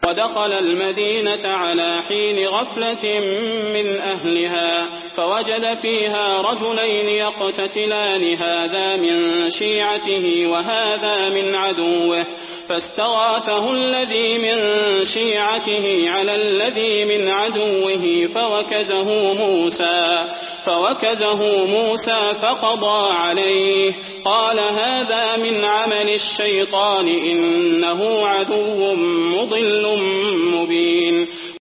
ودخل المدينة على حين غفلة من أهلها فوجد فيها رجلين يقتتلان هذا من شيعته وهذا من عدوه فاستغاثه الذي من شيعته على الذي من عدوه فوكزه موسى فقضى عليه قال هذا من عمل الشيطان إنه عدو مضل مبين